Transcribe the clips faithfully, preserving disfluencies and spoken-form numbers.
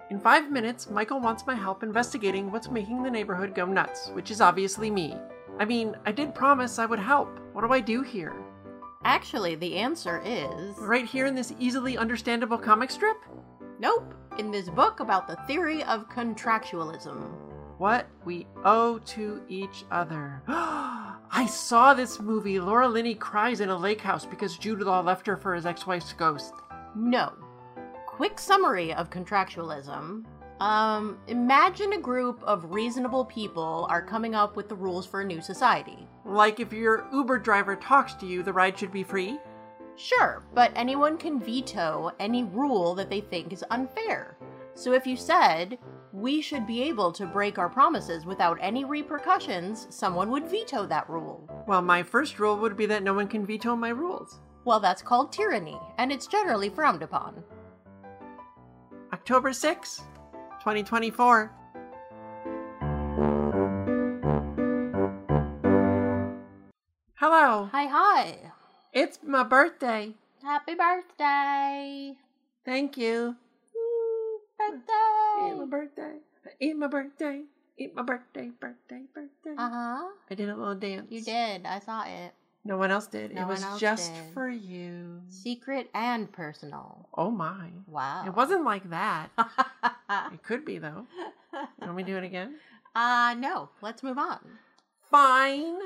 In five minutes, Michael wants my help investigating what's making the neighborhood go nuts, which is obviously me. I mean, I did promise I would help. What do I do here? Actually, the answer is... Right here in this easily understandable comic strip? Nope. In this book about the theory of contractualism. What we owe to each other. I saw this movie. Laura Linney cries in a lake house because Jude Law left her for his ex-wife's ghost. No. Quick summary of contractualism. Um, imagine a group of reasonable people are coming up with the rules for a new society. Like if your Uber driver talks to you, the ride should be free? Sure, but anyone can veto any rule that they think is unfair. So if you said, we should be able to break our promises without any repercussions, someone would veto that rule. Well, my first rule would be that no one can veto my rules. Well, that's called tyranny, and it's generally frowned upon. October sixth, twenty twenty-four. Hello. Hi, hi. It's my birthday. Happy birthday. Thank you. Birthday. Eat my birthday. Eat my birthday. Eat my birthday. Birthday. Birthday. Uh-huh. I did a little dance. You did. I saw it. No one else did. No it was one else just did. for you. Secret and personal. Oh my. Wow. It wasn't like that. It could be though. You want me to do it again? Uh, no. Let's move on. Fine.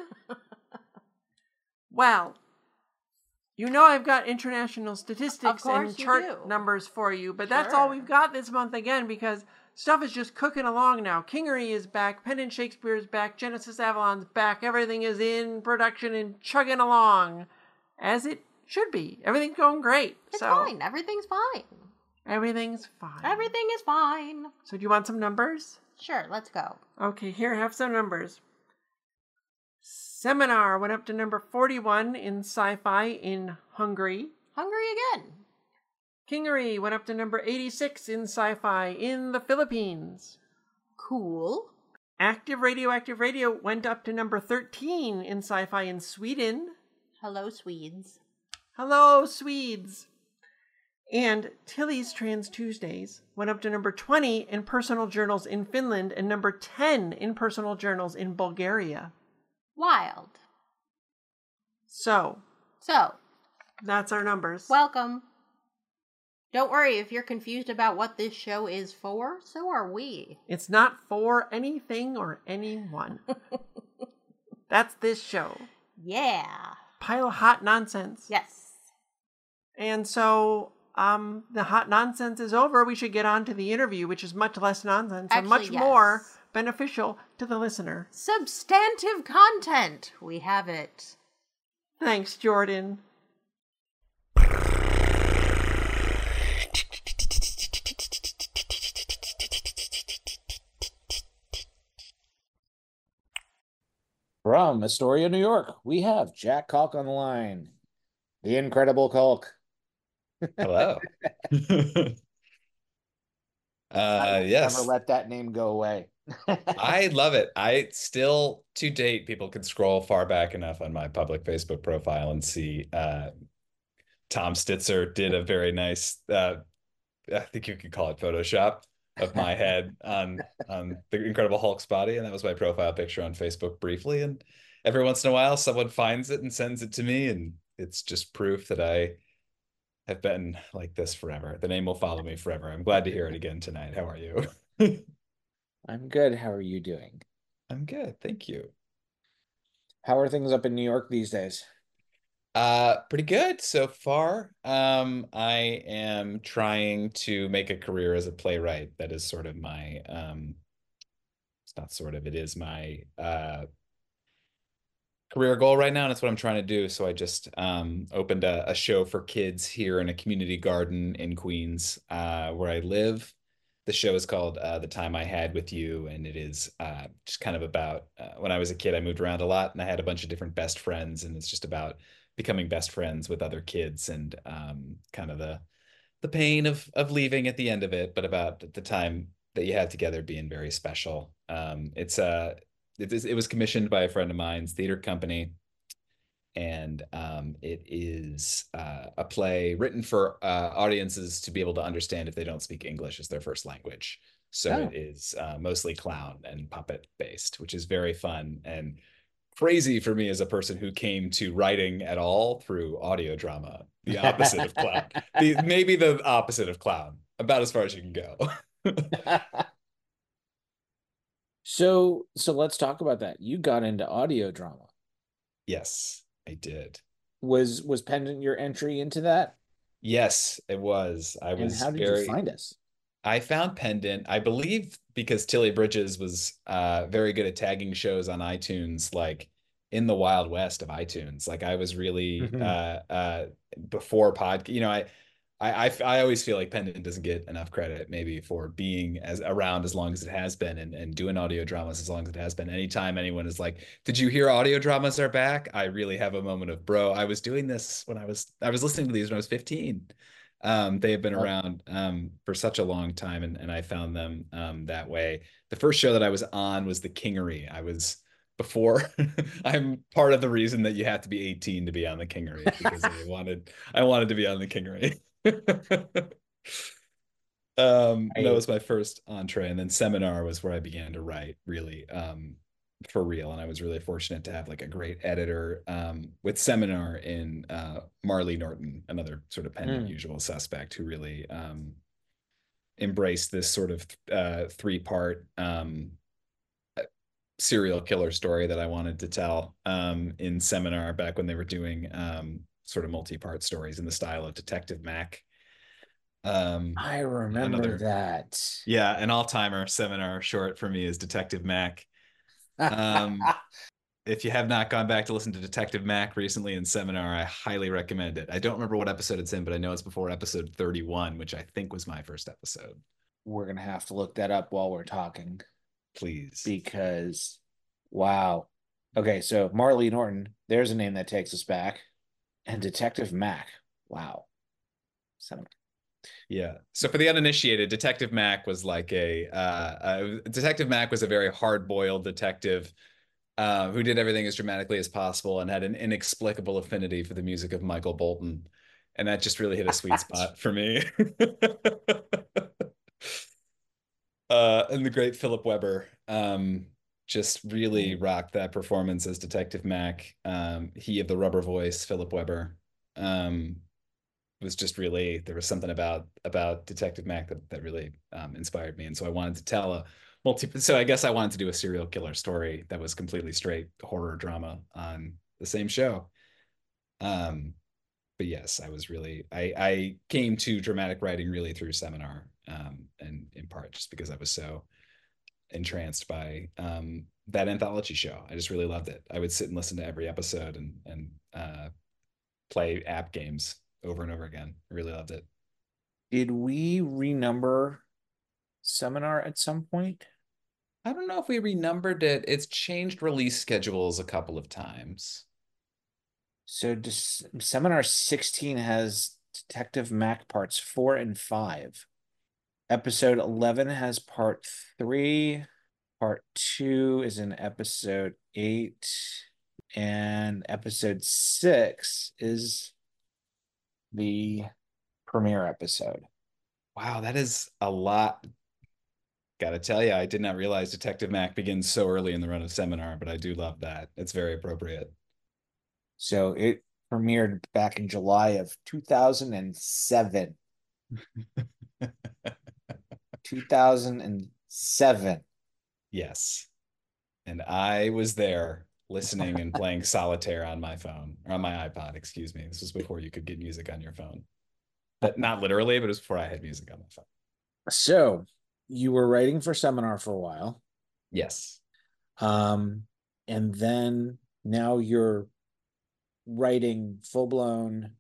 Well, you know I've got international statistics and chart do. numbers for you, but Sure. that's all we've got this month again because stuff is just cooking along now. Kingery is back, Penn and Shakespeare is back, Genesis Avalon's back, everything is in production and chugging along as it should be. Everything's going great. It's so fine. Everything's fine. Everything's fine. Everything is fine. So do you want some numbers? Sure, let's go. Okay, here, have some numbers. Seminar went up to number forty-one in sci-fi in Hungary. Hungry again. Kingery went up to number eighty-six in sci-fi in the Philippines. Cool. Active Radioactive Radio went up to number thirteen in sci-fi in Sweden. Hello, Swedes. Hello, Swedes. And Tilly's Trans Tuesdays went up to number twenty in personal journals in Finland and number ten in personal journals in Bulgaria. Wild. So. So. That's our numbers. Welcome. Don't worry if you're confused about what this show is for, so are we. It's not for anything or anyone. That's this show. Yeah. Pile of hot nonsense. Yes. And so, um, the hot nonsense is over. We should get on to the interview, which is much less nonsense Actually, and much yes. more beneficial to the listener. Substantive content. We have it. Thanks, Jordan. From Astoria, New York, we have Jack Kalk on the line. The Incredible Kalk. Hello. uh, yes. Never let that name go away. I love it. I still, to date, people can scroll far back enough on my public Facebook profile and see uh, Tom Stitzer did a very nice, uh, I think you could call it Photoshop, of my head on, on the Incredible Hulk's body. And that was my profile picture on Facebook briefly. And every once in a while, someone finds it and sends it to me. And it's just proof that I have been like this forever. The name will follow me forever. I'm glad to hear it again tonight. How are you? I'm good. How are you doing? I'm good. Thank you. How are things up in New York these days? Uh, pretty good so far. Um, I am trying to make a career as a playwright. That is sort of my, um, it's not sort of, it is my uh, career goal right now, and it's what I'm trying to do. So I just um, opened a, a show for kids here in a community garden in Queens, uh, where I live. The show is called uh, The Time I Had With You, and it is uh, just kind of about, uh, when I was a kid, I moved around a lot, and I had a bunch of different best friends, and it's just about becoming best friends with other kids and um, kind of the the pain of of leaving at the end of it, but about the time that you had together being very special. Um, it's uh, it, it was commissioned by a friend of mine's theater company, and um, it is uh, a play written for uh, audiences to be able to understand if they don't speak English as their first language. So Oh. it is uh, mostly clown and puppet based, which is very fun and crazy for me as a person who came to writing at all through audio drama. The opposite of clown. The maybe the opposite of clown. About as far as you can go. So, so let's talk about that. You got into audio drama. Yes, I did. Was was Pendant your entry into that? Yes, it was. I And was how did you very find us? I found Pendant, I believe, because Tilly Bridges was uh, very good at tagging shows on iTunes, like in the Wild West of iTunes. Like I was really Mhm. uh, uh, before pod, you know, I, I, I, I always feel like Pendant doesn't get enough credit, maybe for being as around as long as it has been and, and doing audio dramas as long as it has been. Anytime anyone is like, "Did you hear audio dramas are back?" I really have a moment of, bro, I was doing this when I was I was listening to these when I was fifteen. Um, they have been Oh. around um, for such a long time, and, and I found them um, that way. The first show that I was on was The Kingery. I was before. I'm part of the reason that you have to be eighteen to be on The Kingery because I wanted I wanted to be on The Kingery. um, that I, was my first entree, and then Seminar was where I began to write really. Um, for real. And I was really fortunate to have like a great editor um, with Seminar in uh, Marley Norton, another sort of Pendant mm. usual suspect who really um, embraced this sort of uh, three part um, serial killer story that I wanted to tell um, in Seminar back when they were doing um, sort of multi part stories in the style of Detective Mac. Um, I remember another, that. yeah, an all timer. Seminar short for me is Detective Mac. Um, if you have not gone back to listen to Detective Mac recently in Seminar, I highly recommend it. I don't remember what episode it's in, but I know it's before episode thirty-one, which I think was my first episode. We're gonna have to look that up while we're talking. Please. Because wow. Okay, so Marley Norton, there's a name that takes us back. And Detective Mac. Wow. Seminar. Yeah. So for the uninitiated, Detective Mac was like a uh, uh Detective Mac was a very hard-boiled detective uh, who did everything as dramatically as possible and had an inexplicable affinity for the music of Michael Bolton. And that just really hit a sweet spot for me. uh, and the great Philip Weber um, just really rocked that performance as Detective Mac. Um, he of the rubber voice, Philip Weber. Um, was just really there was something about about Detective Mac that, that really um, inspired me, and so I wanted to tell a multi. So I guess I wanted to do a serial killer story that was completely straight horror drama on the same show. Um, but yes, I was really I I came to dramatic writing really through Seminar, um, and in part just because I was so entranced by um, that anthology show. I just really loved it. I would sit and listen to every episode and and uh, play app games over and over again. I really loved it. Did we renumber Seminar at some point? I don't know if we renumbered it. It's changed release schedules a couple of times. So does, Seminar sixteen has Detective Mac parts four and five. Episode eleven has part three. Part two is in episode eight. And episode six is the premiere episode. Wow, that is a lot. Gotta tell you, I did not realize Detective Mac begins so early in the run of Seminar, but I do love that. It's very appropriate. So it premiered back in July of two thousand seven. two thousand seven. Yes. And I was there listening and playing solitaire on my phone, or on my iPod, excuse me. This was before you could get music on your phone. But not literally, but it was before I had music on my phone. So you were writing for Seminar for a while. Yes. Um, and then now you're writing full-blown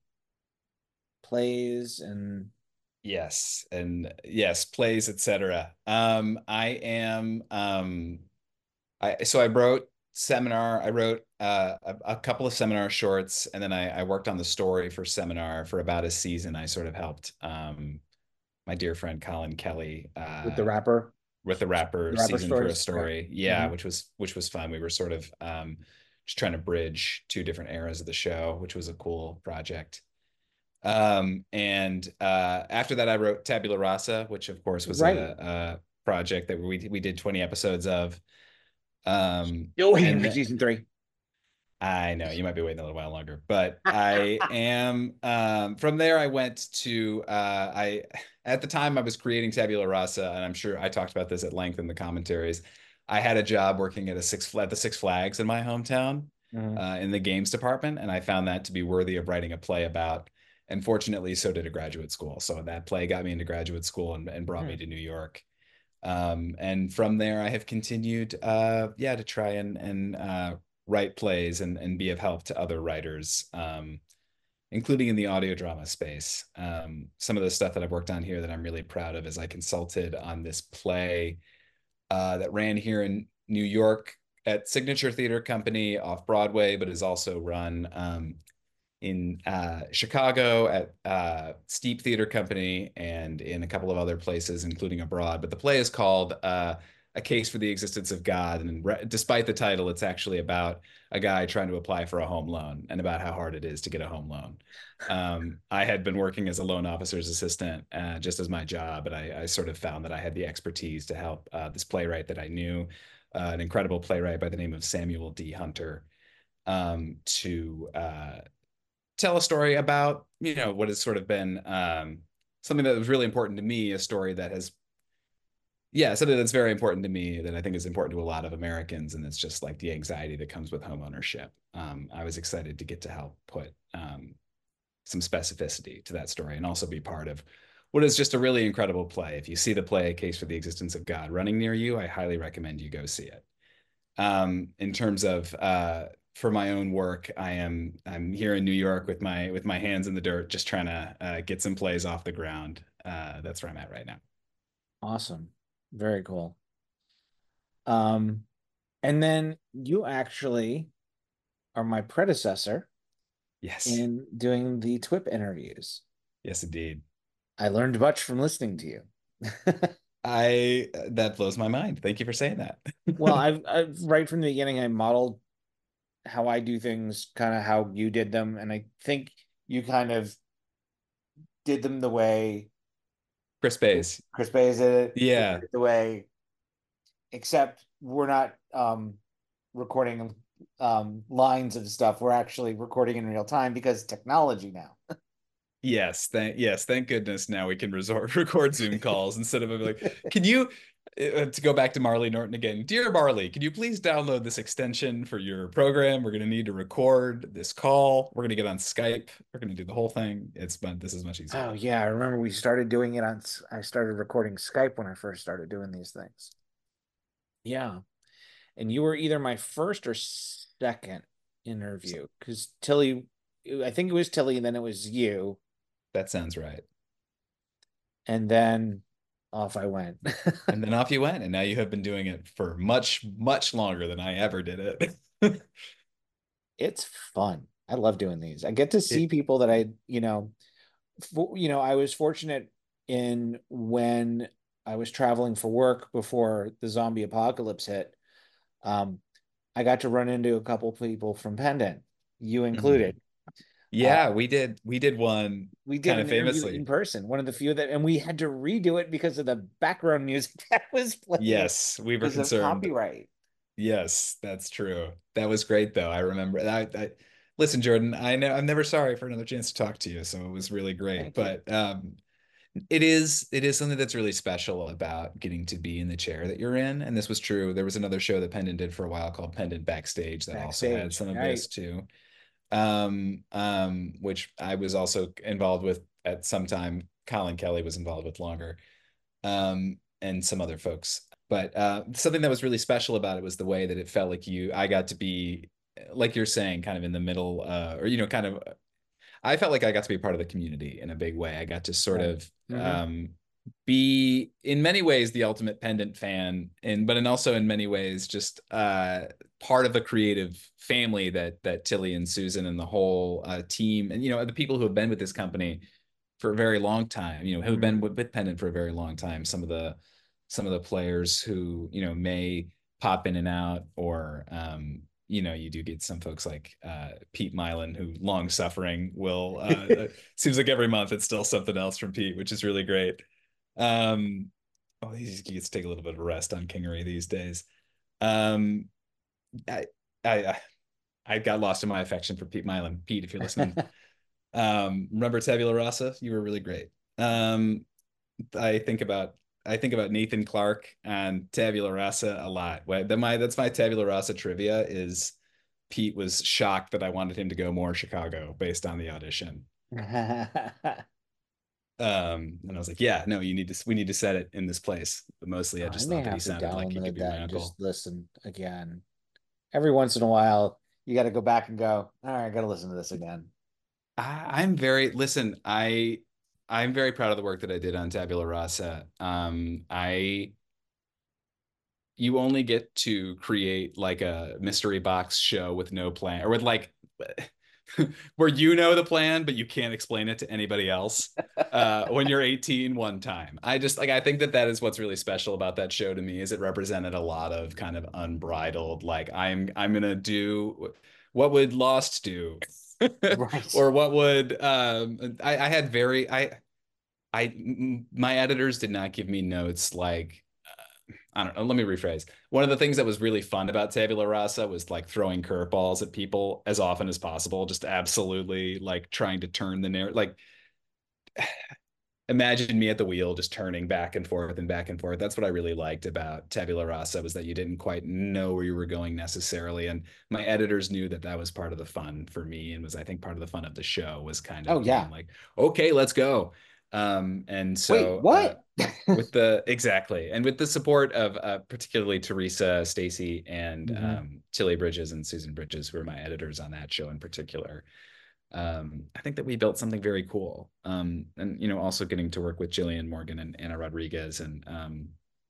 plays and Yes, and yes, plays, et cetera. Um, I am um I so I wrote Seminar, I wrote uh a, a couple of Seminar shorts, and then I, I worked on the story for Seminar for about a season. I sort of helped um my dear friend Colin Kelly with the uh rapper, with the rapper the rapper season for a stories. Okay. story. Yeah, Mhm. which was which was fun. We were sort of um just trying to bridge two different eras of the show, which was a cool project. Um, and uh, after that, I wrote Tabula Rasa, which of course was Right. a, a project that we we did twenty episodes of. Um, Still waiting and for th- season three. I know you might be waiting a little while longer, but I am um, from there. I went to uh, I at the time I was creating Tabula Rasa, and I'm sure I talked about this at length in the commentaries. I had a job working at a six at the Six Flags in my hometown Mhm. uh, in the games department, and I found that to be worthy of writing a play about. And fortunately, so did a graduate school. So that play got me into graduate school and, and brought me to New York. Um, and from there, I have continued, uh, yeah, to try and and uh, write plays and and be of help to other writers, um, including in the audio drama space. Um, some of the stuff that I've worked on here that I'm really proud of is I consulted on this play uh, that ran here in New York at Signature Theater Company off Broadway, but is also run um, in uh, Chicago at uh, Steep Theater Company and in a couple of other places, including abroad. But the play is called uh, A Case for the Existence of God. And re- despite the title, it's actually about a guy trying to apply for a home loan and about how hard it is to get a home loan. Um, I had been working as a loan officer's assistant uh, just as my job, and I, I sort of found that I had the expertise to help uh, this playwright that I knew, uh, an incredible playwright by the name of Samuel D. Hunter, um, to uh, tell a story about, you know, what has sort of been um, something that was really important to me, a story that has, yeah, something that's very important to me that I think is important to a lot of Americans. And it's just like the anxiety that comes with home ownership. Um, I was excited to get to help put um, some specificity to that story and also be part of what is just a really incredible play. If you see the play, A Case for the Existence of God, running near you, I highly recommend you go see it. Um, in terms of uh, for my own work, I am I'm here in New York with my with my hands in the dirt, just trying to uh, get some plays off the ground. Uh, that's where I'm at right now. Awesome. Very cool. Um, and then you actually are my predecessor Yes, in doing the TWIP interviews. yes, indeed. I learned much from listening to you. I that blows my mind. Thank you for saying that. Well, I've, I've right from the beginning, I modeled how I do things, kind of how you did them, and I think you kind of did them the way Chris Bays. Chris Bays did it. Yeah. Did it the way, except we're not um, recording um, lines of stuff. We're actually recording in real time because technology now. Yes, thank yes, thank goodness now we can resort record Zoom calls instead of like, can you uh, to go back to Marley Norton again, dear Marley, can you please download this extension for your program? We're going to need to record this call. We're going to get on Skype. We're going to do the whole thing. It's been this is much easier. Oh yeah, I remember we started doing it on. I started recording Skype when I first started doing these things. Yeah, and you were either my first or second interview because Tilly, I think it was Tilly, and then it was you. That sounds right. And then off I went. And then off you went, and now you have been doing it for much, much longer than I ever did it. It's fun. I love doing these. I get to see It- people that I, you know, for, you know, I was fortunate in when I was traveling for work before the zombie apocalypse hit. Um, I got to run into a couple people from Pendant, you included. Yeah, Uh, we did we did one we did kind an of interview famously. in person, one of the few that, and we had to redo it because of the background music that was playing. Yes, we were because of concerned. copyright. Yes, that's true. That was great though. I remember I, I listen, Jordan, I know I'm never sorry for another chance to talk to you, so it was really great. Thank you. But um it is it is something that's really special about getting to be in the chair that you're in. And this was true. There was another show that Pendant did for a while called Pendant Backstage that also had Backstage, some of right. this too. Um, um, which I was also involved with at some time. Colin Kelly was involved with longer. Um, and some other folks. But uh, something that was really special about it was the way that it felt like you, I got to be, like you're saying, kind of in the middle, uh, or, you know, kind of, I felt like I got to be part of the community in a big way. I got to sort Right. of Mhm. um, be, in many ways, the ultimate Pendant fan, and but in also in many ways, just uh, part of a creative family that that Tilly and Susan and the whole uh, team, and you know, the people who have been with this company for a very long time, you know, who have been with, with Pendant for a very long time. Some of the some of the players who, you know, may pop in and out or um, you know, you do get some folks like uh, Pete Mylan, who long suffering will, uh, seems like every month it's still something else from Pete, which is really great. Um, oh, he gets to take a little bit of a rest on Kingery these days. Um, I, I, I got lost in my affection for Pete Mylan. Pete, if you're listening, um, remember Tabula Rasa? You were really great. Um, I think about I think about Nathan Clark and Tabula Rasa a lot. That my that's my Tabula Rasa trivia is Pete was shocked that I wanted him to go more Chicago based on the audition. Um, and I was like, yeah, no, you need to we need to set it in this place. But mostly I Oh, I just may thought that he have to sounded like he download could be that my and uncle. just listen again. Every once in a while, you got to go back and go, all right, I got to listen to this again. I, I'm very listen, I I'm very proud of the work that I did on Tabula Rasa. Um, I you only get to create like a mystery box show with no plan, or with like where you know the plan but you can't explain it to anybody else uh when you're eighteen one time. I just like I think that that is what's really special about that show to me, is it represented a lot of kind of unbridled, like I'm I'm gonna do what would Lost do. Right. Or what would um I, I had very I I my editors did not give me notes like I don't know. Let me rephrase. One of the things that was really fun about Tabula Rasa was like throwing curveballs at people as often as possible, just absolutely like trying to turn the narrative. Like, imagine me at the wheel, just turning back and forth and back and forth. That's what I really liked about Tabula Rasa, was that you didn't quite know where you were going necessarily. And my editors knew that that was part of the fun for me, and was, I think, part of the fun of the show was kind of Oh, yeah. being like, okay, let's go. Um, and so, Wait, what? Uh, with the exactly, and with the support of uh, particularly Teresa, Stacy, and Mhm. um, Tilly Bridges and Susan Bridges, who are my editors on that show in particular, um, I think that we built something very cool. Um, and you know, also getting to work with Jillian Morgan and Anna Rodriguez, and um,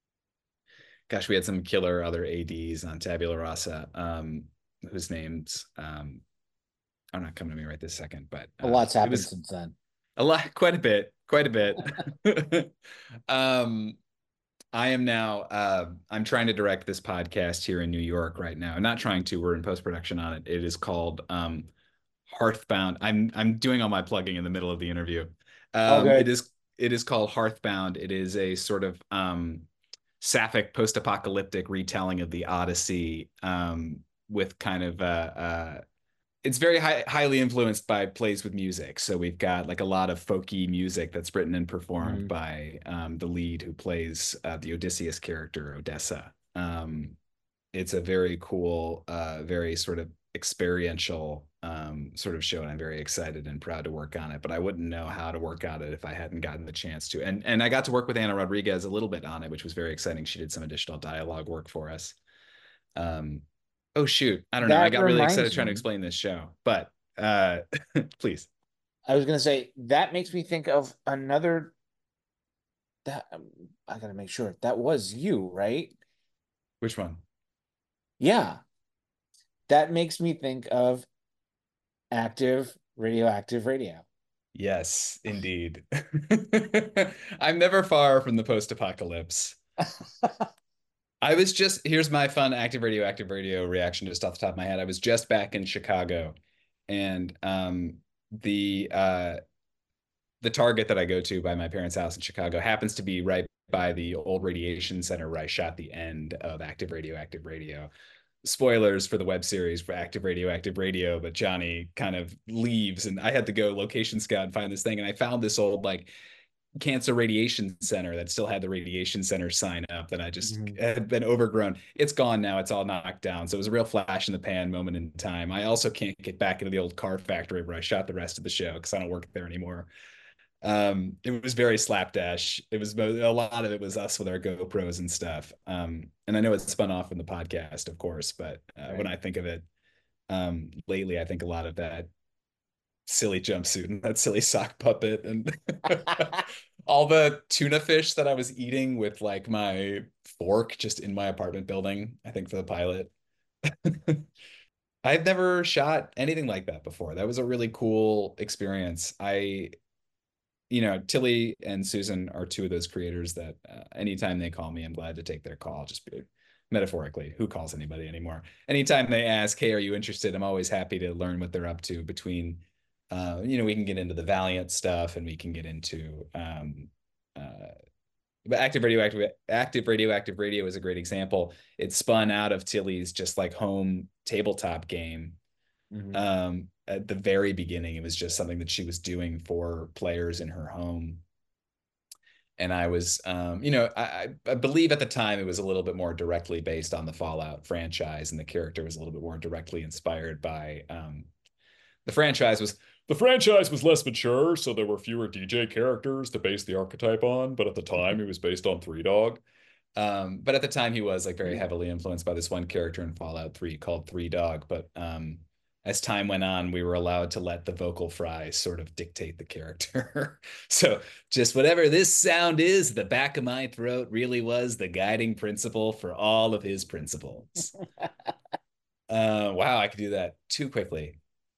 gosh, we had some killer other A Ds on Tabula Rasa, um, whose names um, are not coming to me right this second, but A uh, lot's it happened was since then. a lot, quite a bit, quite a bit. um, I am now, uh, I'm trying to direct this podcast here in New York right now. I'm not trying to, we're in post-production on it. It is called um, Hearthbound. I'm I'm doing all my plugging in the middle of the interview. All Um, it good. is it is called Hearthbound. It is a sort of um, sapphic post-apocalyptic retelling of the Odyssey, um, with kind of uh, uh, it's very high, highly influenced by plays with music. So we've got like a lot of folky music that's written and performed Mhm. by um, the lead who plays uh, the Odysseus character, Odessa. Um, it's a very cool, uh, very sort of experiential um, sort of show, and I'm very excited and proud to work on it. But I wouldn't know how to work on it if I hadn't gotten the chance to. And and I got to work with Anna Rodriguez a little bit on it, which was very exciting. She did some additional dialogue work for us. Um, oh shoot, I don't know. I That got really excited reminds trying to me. explain this show, but uh, please. I was gonna say that makes me think of another. That um, I gotta make sure that was you, right? Which one? Yeah, that makes me think of active radioactive radio. Yes, indeed. I'm never far from the post-apocalypse. I was just, here's my fun active radio, active radio reaction just off the top of my head. I was just back in Chicago, and um, the uh, the Target that I go to by my parents' house in Chicago happens to be right by the old radiation center where I shot the end of Active Radio, Active Radio. Spoilers for the web series for Active Radio, Active Radio, but Johnny kind of leaves, and I had to go location scout and find this thing, and I found this old like cancer radiation center that still had the radiation center sign up that I just Mhm. had been overgrown. It's gone now. It's all knocked down. So it was a real flash in the pan moment in time. I also can't get back into the old car factory where I shot the rest of the show because I don't work there anymore. Um, it was very slapdash. It was a lot of it was us with our GoPros and stuff. Um, and I know it's spun off from the podcast, of course, but uh, Right. when I think of it, um, lately, I think a lot of that silly jumpsuit and that silly sock puppet and all the tuna fish that I was eating with like my fork just in my apartment building, I think for the pilot. I've never shot anything like that before. That was a really cool experience. I, you know, Tilly and Susan are two of those creators that uh, anytime they call me, I'm glad to take their call. Just be, metaphorically, who calls anybody anymore? Anytime they ask, hey, are you interested? I'm always happy to learn what they're up to between, uh, you know, we can get into the Valiant stuff and we can get into, um, uh, but active radioactive active radioactive radio is a great example. It spun out of Tilly's just like home tabletop game. Mm-hmm. Um, at the very beginning, it was just something that she was doing for players in her home. And I was, um, you know, I, I believe at the time it was a little bit more directly based on the Fallout franchise, and the character was a little bit more directly inspired by um, the franchise was the franchise was less mature, so there were fewer D J characters to base the archetype on. But at the time, it was based on Three Dog. Um, but at the time, he was like very heavily influenced by this one character in Fallout three called Three Dog. But um, as time went on, we were allowed to let the vocal fry sort of dictate the character. So just whatever this sound is, the back of my throat really was the guiding principle for all of his principles. uh, wow, I could do that too quickly.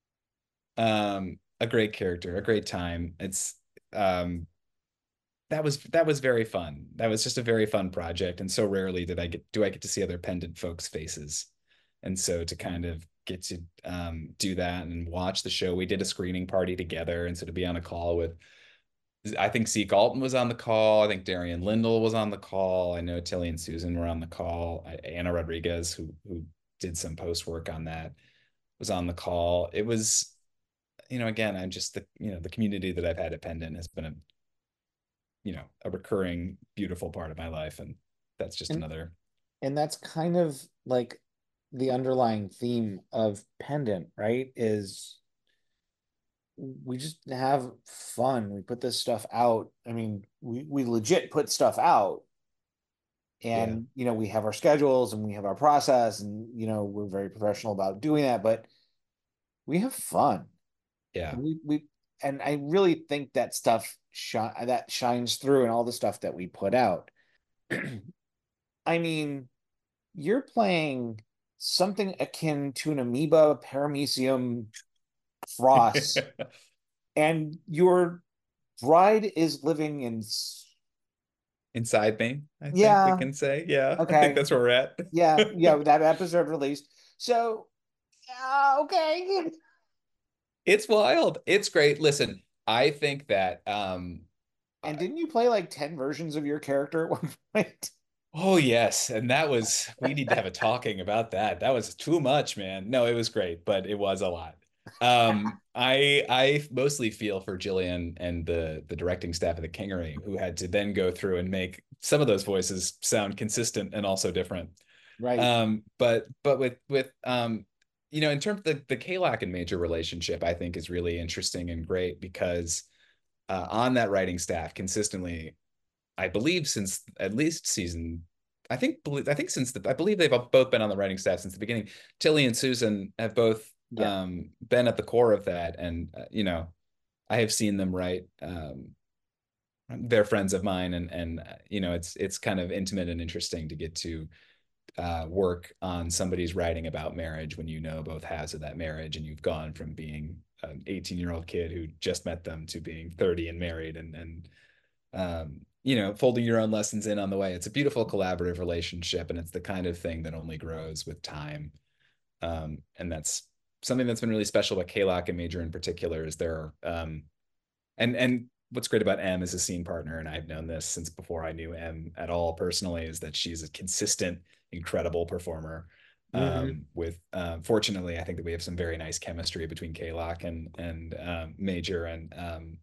Um, a great character, a great time. It's um, that was that was very fun. That was just a very fun project, and so rarely did I get do I get to see other Pendant folks' faces, and so to kind of get to um, do that and watch the show. We did a screening party together, and so to be on a call with, I think Zeke Alton was on the call. I think Darian Lindell was on the call. I know Tilly and Susan were on the call. I, Anna Rodriguez, who who did some post work on that, was on the call. It was, you know, again, I'm just the, you know, the community that I've had at Pendant has been a, you know, a recurring, beautiful part of my life. And that's just and, another. And that's kind of like the underlying theme of Pendant, right? Is we just have fun. We put this stuff out. I mean, we, we legit put stuff out. And, yeah. you know, we have our schedules and we have our process, and, you know, we're very professional about doing that, but we have fun. Yeah. We, we, and I really think that stuff shi- that shines through in all the stuff that we put out. I mean, you're playing something akin to an amoeba paramecium frost, and your bride is living in inside me, I yeah. think we can say. Yeah. Okay. I think that's where we're at. yeah. Yeah. That episode released. So, uh, okay. It's wild. It's great. Listen, I think that. Um, and didn't you play like ten versions of your character at one point? Oh, yes. And that was, we need to have a talking about that. That was too much, man. No, it was great, but it was a lot. Um, I I mostly feel for Jillian and the the directing staff of the Kingery, who had to then go through and make some of those voices sound consistent and also different. Right. Um, but but with with um, you know, in terms of the the Kalak and Major relationship, I think is really interesting and great because uh, on that writing staff consistently, I believe since at least season, I think I think since the I believe they've both been on the writing staff since the beginning. Tilly and Susan have both yeah. um, been at the core of that, and uh, you know, I have seen them write. Um, they're friends of mine, and and uh, you know, it's it's kind of intimate and interesting to get to uh, work on somebody's writing about marriage when you know both halves of that marriage, and you've gone from being an eighteen year old kid who just met them to being thirty and married, and and um, you know, folding your own lessons in on the way. It's a beautiful collaborative relationship, and it's the kind of thing that only grows with time. Um, and that's something that's been really special about Kalak and Major in particular is there, um, and, and what's great about Em as a scene partner, and I've known this since before I knew Em at all personally, is that she's a consistent, incredible performer. Mm-hmm. Um, with, uh, fortunately, I think that we have some very nice chemistry between Kalak and, and, um, Major, and, um,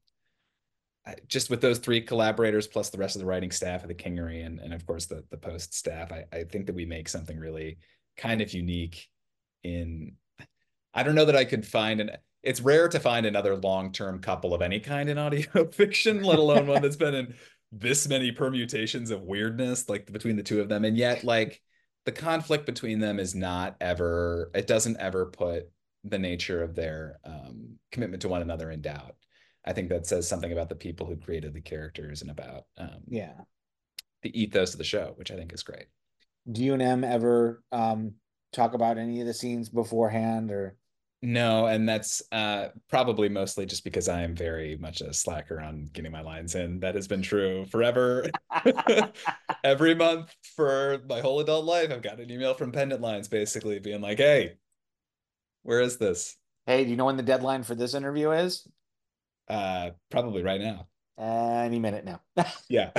just with those three collaborators plus the rest of the writing staff of the Kingery, and, and of course the, the post staff, I, I think that we make something really kind of unique in, I don't know that I could find an, it's rare to find another long-term couple of any kind in audio fiction, let alone one that's been in this many permutations of weirdness, like between the two of them. And yet like the conflict between them is not ever, it doesn't ever put the nature of their um, commitment to one another in doubt. I think that says something about the people who created the characters and about um, yeah the ethos of the show, which I think is great. Do you and Em ever um, talk about any of the scenes beforehand, or? No, and that's uh, probably mostly just because I am very much a slacker on getting my lines in. That has been true forever. Every month for my whole adult life, I've got an email from Pendant Lines basically being like, hey, where is this? Hey, do you know when the deadline for this interview is? Uh, probably right now. Any minute now. Yeah.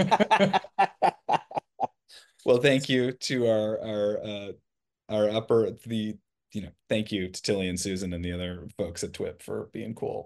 Well, thank you to our our uh our upper the you know, thank you to Tilly and Susan and the other folks at TWIP for being cool.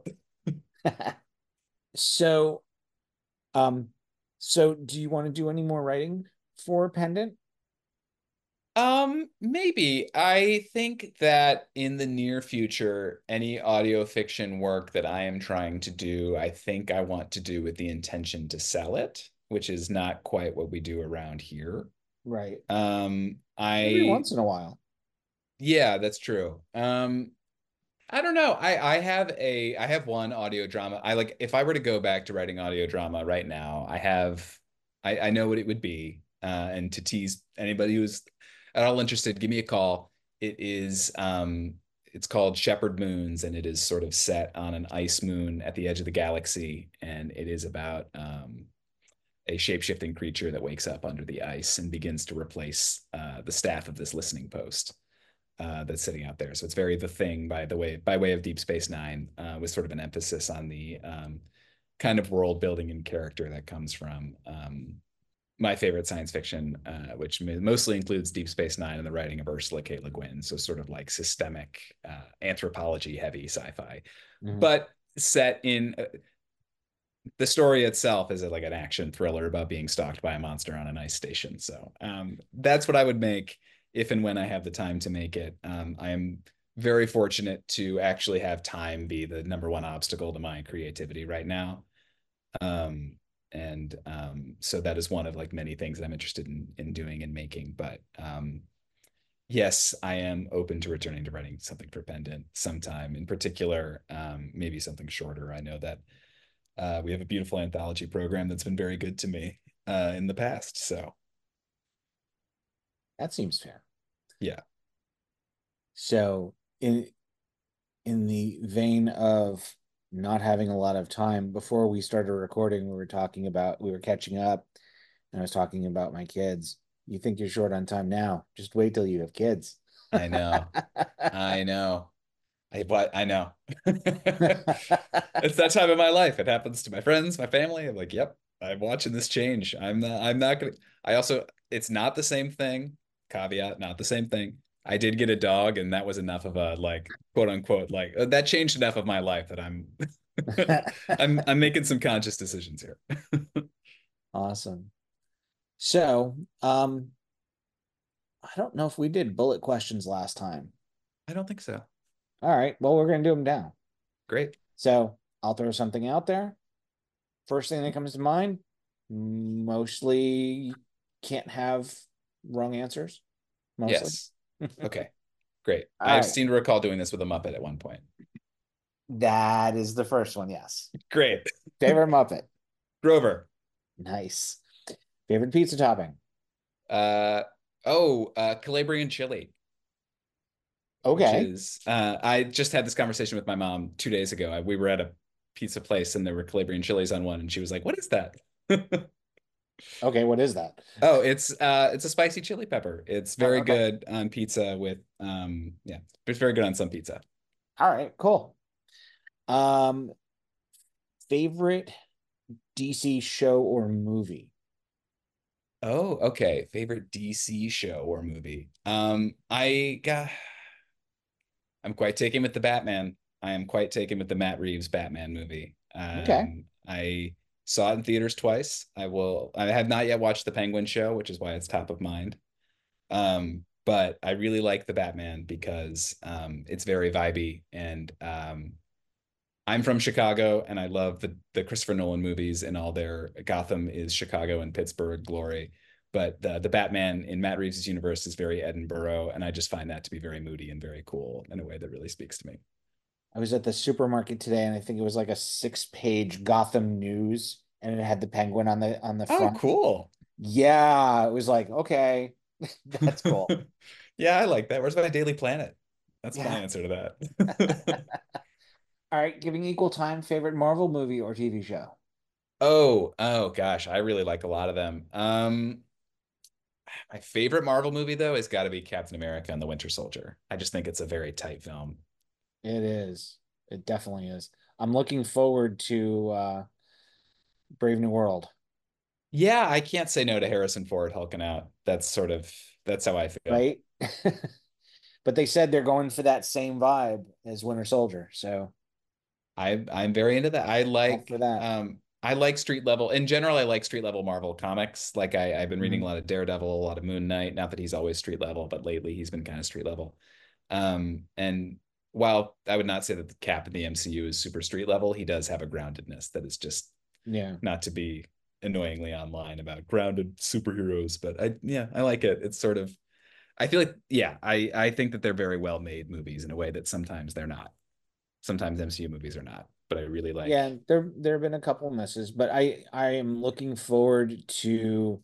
So, um, so do you want to do any more writing for Pendant? Um, maybe. I think that in the near future, any audio fiction work that I am trying to do, I think I want to do with the intention to sell it, which is not quite what we do around here. Right. Um, Every I, once in a while. yeah, that's true. Um, I don't know. I I have a I have one audio drama. I like if I were to go back to writing audio drama right now, I have I I know what it would be. Uh, and to tease anybody who's at all interested, give me a call. It is um it's called Shepherd Moons, and it is sort of set on an ice moon at the edge of the galaxy, and it is about um a shape-shifting creature that wakes up under the ice and begins to replace uh, the staff of this listening post uh, that's sitting out there. So it's very The Thing by the way by way of Deep Space Nine, uh, with sort of an emphasis on the um, kind of world building and character that comes from um, my favorite science fiction, uh, which mostly includes Deep Space Nine and the writing of Ursula K. Le Guin. So sort of like systemic uh, anthropology heavy sci-fi, Mhm. but set in. Uh, the story itself is like an action thriller about being stalked by a monster on an ice station. So um, that's what I would make if and when I have the time to make it. Um, I am very fortunate to actually have time be the number one obstacle to my creativity right now. Um, and um, so that is one of like many things that I'm interested in in doing and making. But um, yes, I am open to returning to writing something for Pendant sometime. In particular, um, maybe something shorter. I know that uh, we have a beautiful anthology program that's been very good to me uh, in the past. So That seems fair. yeah. So in in the vein of not having a lot of time, before we started recording, we were talking about we were catching up, and I was talking about my kids. You think you're short on time now? Just wait till you have kids. I know. I know. I but I know. It's that time of my life. It happens to my friends, my family. I'm like, yep, I'm watching this change. I'm not I'm not gonna I also it's not the same thing. Caveat, not the same thing. I did get a dog, and that was enough of a like quote unquote like uh, that changed enough of my life that I'm I'm I'm making some conscious decisions here. Awesome. So, um, I don't know if we did bullet questions last time. I don't think so. All right, well, we're gonna do them now. Great. So I'll throw something out there. First thing that comes to mind, mostly can't have wrong answers. Mostly. Yes. Okay. Great. All I right. seem to recall doing this with a Muppet at one point. That is the first one, yes. Great. Favorite Muppet. Grover. Nice. Favorite pizza topping. Uh oh, uh Calabrian chili. Okay. Which is uh I just had this conversation with my mom two days ago. I, we were at a pizza place and there were Calabrian chilies on one, and she was like, "What is that?" Okay, what is that? Oh, it's uh it's a spicy chili pepper. It's very Oh, okay. good on pizza with um yeah, it's very good on some pizza. All right, cool. Um, favorite D C show or movie? Oh, okay. Favorite D C show or movie. Um, I got I'm quite taken with the Batman. I am quite taken with the Matt Reeves Batman movie. Okay. Um, I saw it in theaters twice. I will I have not yet watched the Penguin show, which is why it's top of mind. Um, but I really like the Batman because um it's very vibey, and um I'm from Chicago, and I love the the Christopher Nolan movies and all their Gotham is Chicago and Pittsburgh glory. But the the Batman in Matt Reeves' universe is very Edinburgh, and I just find that to be very moody and very cool in a way that really speaks to me. I was at the supermarket today, and I think it was like a six-page Gotham News, and it had the penguin on the on the Oh, front. cool. Yeah, it was like, okay, that's cool. Yeah, I like that. Where's my Daily Planet? That's my Yeah. answer to that. All right, giving equal time, favorite Marvel movie or T V show? Oh, oh gosh, I really like a lot of them. Um, my favorite Marvel movie though has got to be Captain America and the Winter Soldier. I just think it's a very tight film. It is. It definitely is. I'm looking forward to uh Brave New World. Yeah, I can't say no to Harrison Ford hulking out. That's sort of that's how I feel. Right? But they said they're going for that same vibe as Winter Soldier. So I I'm very into that. I all for like that. um I like street level in general. I like street level Marvel comics. Like I I've been reading a Mhm. lot of Daredevil, a lot of Moon Knight. Not that he's always street level, but lately he's been kind of street level. Um and while I would not say that the Cap in the M C U is super street level, he does have a groundedness that is just Yeah. not to be annoyingly online about grounded superheroes. But I yeah, I like it. It's sort of I feel like yeah, I I think that they're very well made movies in a way that sometimes they're not. Sometimes M C U movies are not, but I really Yeah, like. there there have been a couple misses, but I I am looking forward to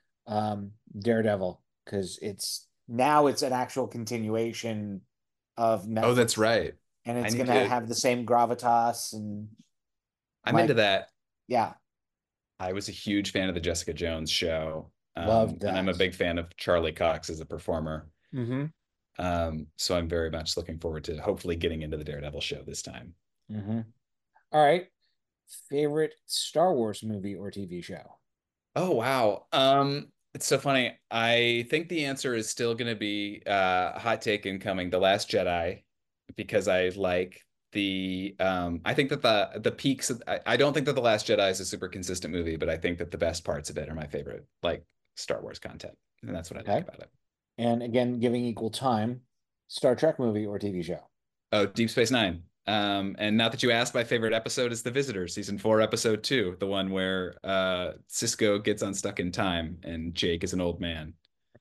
um Daredevil because it's now it's an actual continuation of Oh, that's Netflix, right. and I it's need gonna to. have the same gravitas and I'm into like that. yeah, I was a huge fan of the Jessica Jones show, loved um, and I'm a that. big fan of Charlie Cox as a performer. Mm-hmm. Um, so I'm very much looking forward to hopefully getting into the Daredevil show this time. Mm-hmm. All right. Favorite Star Wars movie or T V show? Oh wow. Um, it's so funny. I think the answer is still going to be uh hot take incoming, The Last Jedi, because I like the um I think that the the peaks of, I, I don't think that The Last Jedi is a super consistent movie, but I think that the best parts of it are my favorite, like Star Wars content. And that's what I like Okay. about it. And again, giving equal time, Star Trek movie or T V show? Oh, Deep Space Nine. Um, and now that you asked, my favorite episode is The Visitor, season four, episode two, the one where uh Cisco gets unstuck in time and Jake is an old man.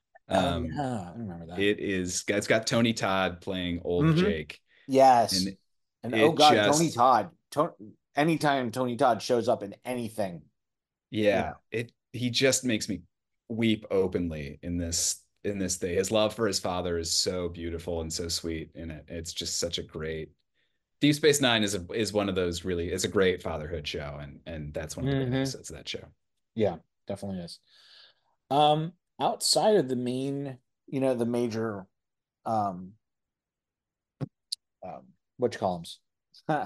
Oh Um, yeah, I remember that. it is it's got Tony Todd playing old Mm-hmm. Jake, Yes. and And oh it God, Tony just Todd. To anytime Tony Todd shows up in anything, you yeah, know. it he just makes me weep openly in this in this thing. His love for his father is so beautiful and so sweet in it. It's just such a great Deep Space Nine is a, is one of those really is a great fatherhood show, and and that's one of the great Mm-hmm. episodes of that show. Yeah, definitely is. Um, outside of the main, you know, the major um um what you call them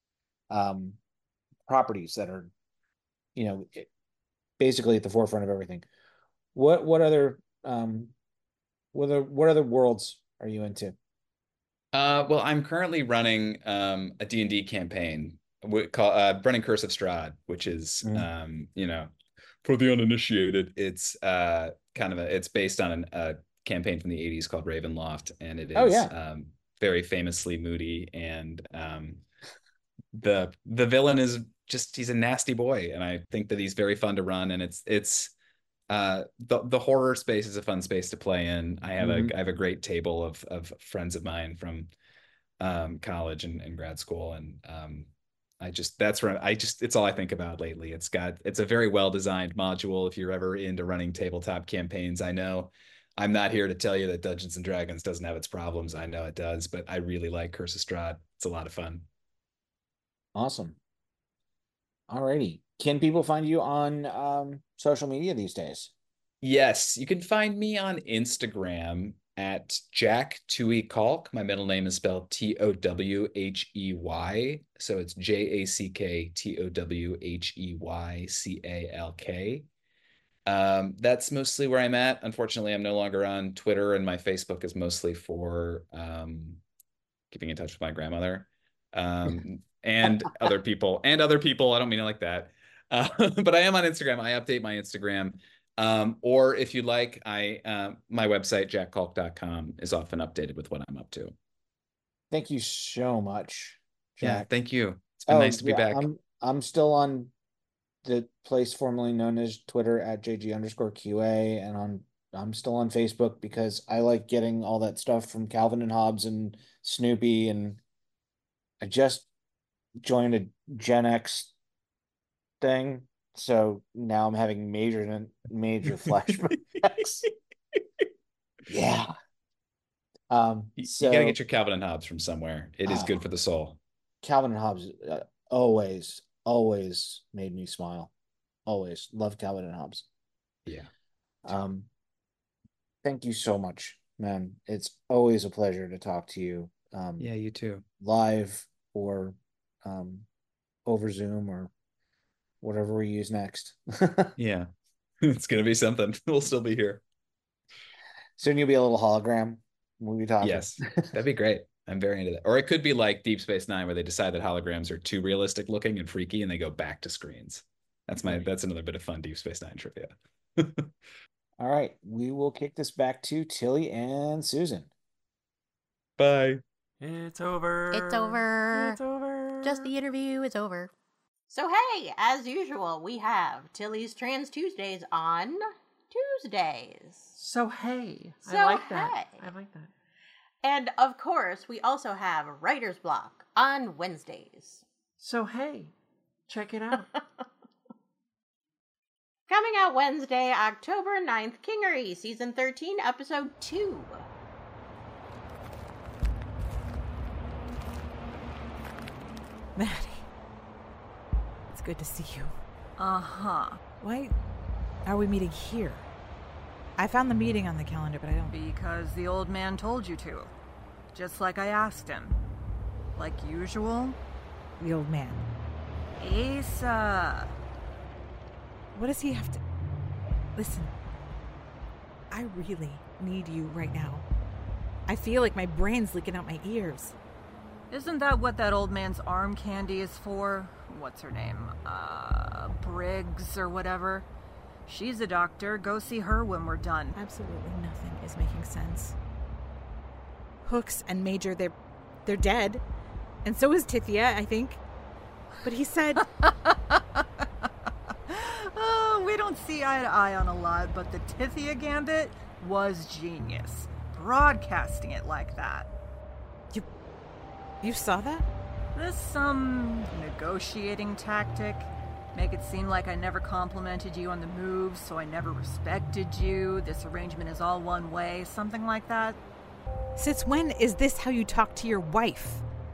um properties that are, you know, basically at the forefront of everything. What what other um what other what other worlds are you into? Uh, well, I'm currently running um, a D and D campaign we call uh, running Curse of Strahd, which is Mhm. um, you know, for the uninitiated, it's uh kind of a it's based on an, a campaign from the eighties called Ravenloft, and it Oh is yeah. um very famously moody, and um the the villain is just he's a nasty boy, and I think that he's very fun to run, and it's it's uh the the horror space is a fun space to play in. I have a Hmm. I have a great table of of friends of mine from um, college and, and grad school. And um, I just, that's where I just, it's all I think about lately. It's got, it's a very well designed module. If you're ever into running tabletop campaigns, I know I'm not here to tell you that Dungeons and Dragons doesn't have its problems. I know it does, but I really like Curse of Strahd. It's a lot of fun. Awesome. Alrighty. Can people find you on um social media these days? Yes, you can find me on Instagram at Jack Toohey Calk. My middle name is spelled T O W H E Y. So it's J A C K T O W H E Y C A L K. Um, that's mostly where I'm at. Unfortunately, I'm no longer on Twitter, and my Facebook is mostly for um, keeping in touch with my grandmother um, and other people and other people. I don't mean it like that. Uh, but I am on Instagram. I update my Instagram. Um, or if you like, I uh, my website, jack calk dot com, is often updated with what I'm up to. Thank you so much, Yeah, Jack. thank you. It's been Oh nice to be yeah, back. I'm I'm still on the place formerly known as Twitter at J G underscore Q A, and on I'm still on Facebook because I like getting all that stuff from Calvin and Hobbes and Snoopy, and I just joined a Gen X thing, so now I'm having major major flashbacks. Yeah. Um. You, you got to So get your Calvin and Hobbes from somewhere. It is good oh, for the soul. Calvin and Hobbes uh, always always made me smile. Always love Calvin and Hobbes. Yeah. Um. thank you so much, man. It's always a pleasure to talk to you. Um, Yeah, you too. Live or um, over Zoom or whatever we use next. Yeah, it's gonna be something. We'll still be here. Soon you'll be a little hologram. We'll be talking. Yes, that'd be great. I'm very into that. Or it could be like Deep Space Nine, where they decide that holograms are too realistic looking and freaky, and they go back to screens. That's my. That's another bit of fun Deep Space Nine trivia. All right, we will kick this back to Tilly and Susan. Bye. It's over. It's over. It's over. Just the interview is over. So hey, as usual, we have Tilly's Trans Tuesdays on Tuesdays. So hey, So I like that. hey. I like that. And of course, we also have Writer's Block on Wednesdays. So hey, check it out. Coming out Wednesday, October ninth, Kingery, Season thirteen, Episode two. Maddie, it's good to see you. Uh-huh. Why are we meeting here? I found the meeting on the calendar, but I don't... Because the old man told you to. Just like I asked him. Like usual. The old man. Asa. What does he have to... Listen, I really need you right now. I feel like my brain's leaking out my ears. Isn't that what that old man's arm candy is for? What's her name? Uh, Briggs or whatever. She's a doctor. Go see her when we're done. Absolutely nothing is making sense. Hooks and Major, they're they're dead. And so is Tithia, I think. But he said... Oh, we don't see eye to eye on a lot, but the Tithia gambit was genius. Broadcasting it like that. You... You saw that? This some negotiating tactic? Make it seem like I never complimented you on the moves, so I never respected you. This arrangement is all one way, something like that. Since when is this how you talk to your wife?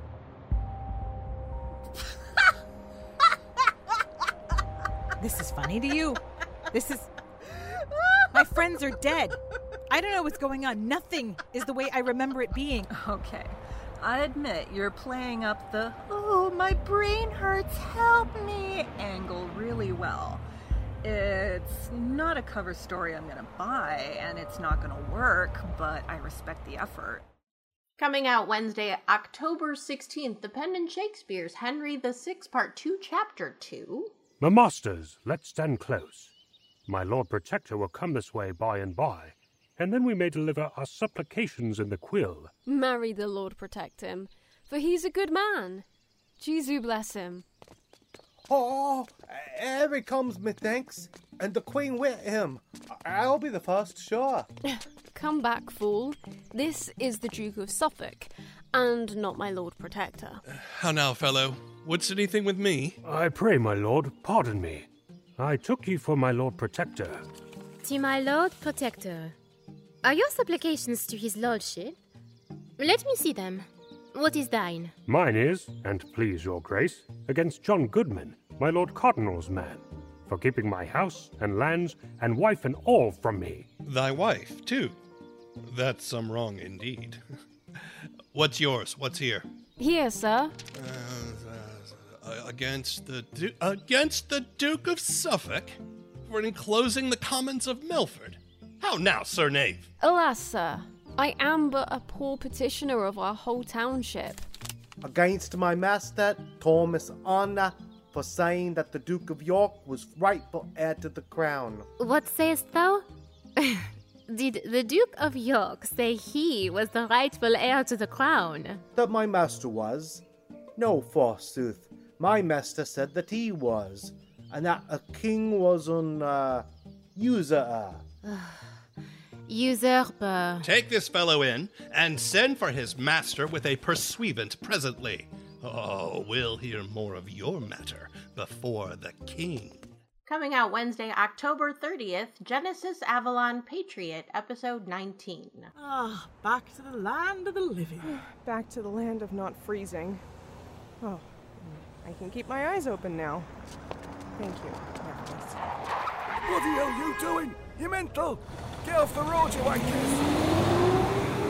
This is funny to you? This is... My friends are dead. I don't know what's going on. Nothing is the way I remember it being. Okay. I admit you're playing up the, oh, my brain hurts, help me, angle really well. It's not a cover story I'm going to buy, and it's not going to work, but I respect the effort. Coming out Wednesday, October sixteenth, The Pen and Shakespeare's Henry the Sixth, Part two, Chapter two. My masters, let's stand close. My Lord Protector will come this way by and by, and then we may deliver our supplications in the quill. Marry the Lord Protect him, for he's a good man. Jesu bless him. Oh, here he comes, methinks, and the Queen with him. I'll be the first, sure. Come back, fool. This is the Duke of Suffolk, and not my Lord Protector. How now, fellow? What's anything with me? I pray, my lord, pardon me. I took you for my Lord Protector. To my Lord Protector. Are your supplications to his lordship? Let me see them. What is thine? Mine is, and please your grace, against John Goodman, my Lord Cardinal's man, for keeping my house and lands and wife and all from me. Thy wife, too? That's some wrong indeed. What's yours? What's here? Here, sir. Uh, uh, against the du- against the Duke of Suffolk for enclosing the commons of Milford. How now, Sir Knave? Alas, sir, I am but a poor petitioner of our whole township. Against my master, Thomas Anna, for saying that the Duke of York was rightful heir to the crown. What sayest thou? Did the Duke of York say he was the rightful heir to the crown? That my master was? No, forsooth. My master said that he was, and that a king was an, uh, usurer. Usurper. Take this fellow in, and send for his master with a pursuivant presently. Oh, we'll hear more of your matter before the king. Coming out Wednesday, October thirtieth, Genesis Avalon Patriot, Episode nineteen. Ah, back to the land of the living. Back to the land of not freezing. Oh, I can keep my eyes open now. Thank you, Nicholas. What the hell are you doing? You mental? Get off the road, you wankers!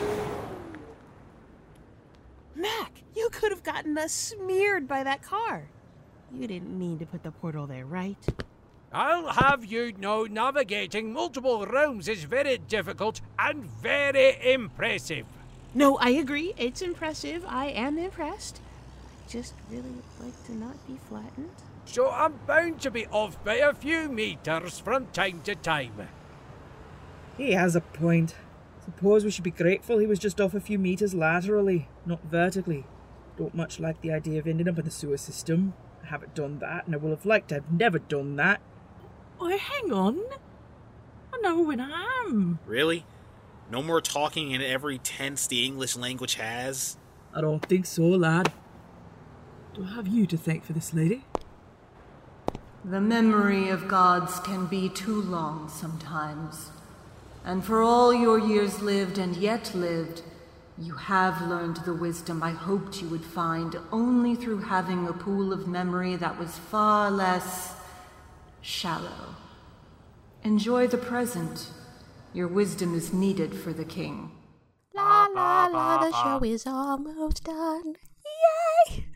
Mac, you could have gotten us smeared by that car. You didn't mean to put the portal there, right? I'll have you know navigating multiple realms is very difficult and very impressive. No, I agree. It's impressive. I am impressed. I just really would like to not be flattened. So I'm bound to be off by a few meters from time to time. He has a point. Suppose we should be grateful he was just off a few meters laterally, not vertically. Don't much like the idea of ending up in the sewer system. I haven't done that, and I will have liked to have never done that. Oh, hang on. I know when I am. Really? No more talking in every tense the English language has? I don't think so, lad. Do I have you to thank for this, lady? The memory of gods can be too long sometimes. And for all your years lived and yet lived, you have learned the wisdom I hoped you would find only through having a pool of memory that was far less shallow. Enjoy the present. Your wisdom is needed for the king. La la la, the show is almost done. Yay!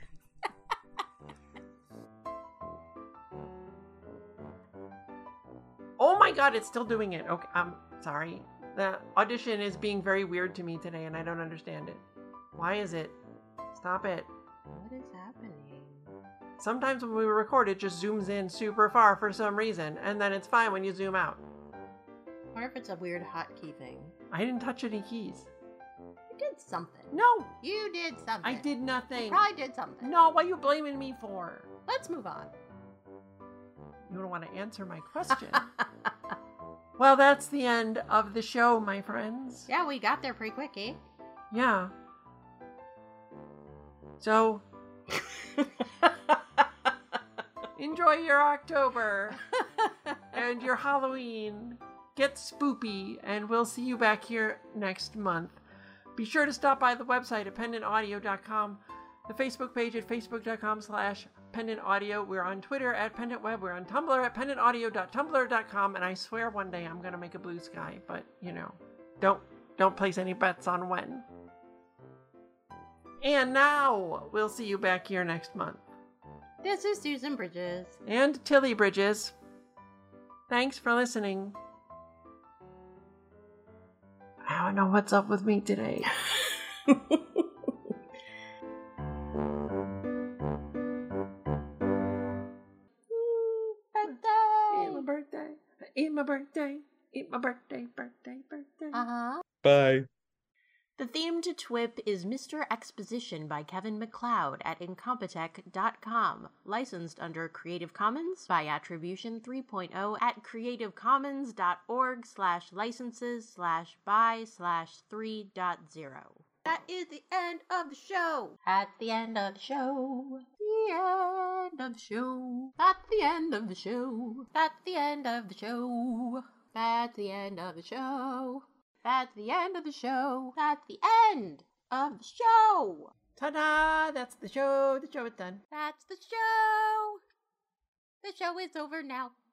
Oh my god, it's still doing it. Okay, I'm sorry. The audition is being very weird to me today and I don't understand it. Why is it? Stop it. What is happening? Sometimes when we record, it just zooms in super far for some reason, and then it's fine when you zoom out. I wonder if it's a weird hotkey thing. I didn't touch any keys. You did something. No! You did something. I did nothing. You probably did something. No, what are you blaming me for? Let's move on. You don't want to answer my question. Well, that's the end of the show, my friends. Yeah, we got there pretty quick, eh? Yeah. So, enjoy your October and your Halloween. Get spoopy, and we'll see you back here next month. Be sure to stop by the website at pendant audio dot com, the Facebook page at facebook dot com slash pendant audio. We're on Twitter at pendant web. We're on Tumblr at pendant audio dot tumblr dot com, and I swear one day I'm gonna make a blue sky, but you know, don't don't place any bets on when. And now we'll see you back here next month. This is Susan Bridges. And Tilly Bridges. Thanks for listening. I don't know what's up with me today. It's my birthday. It's my birthday. It's my birthday, birthday, birthday. Uh-huh. Bye. The theme to T W I P is Mister Exposition by Kevin MacLeod at incompetech dot com, licensed under Creative Commons by Attribution three point oh at creativecommons.org slash licenses slash by slash 3.0. That is the end of the show. At the end of the show. The end of the show. At the end of the show. At the end of the show. At the end of the show. That's the end of the show. That's the end of the show. Ta-da! That's the show. The show is done. That's the show. The show is over now.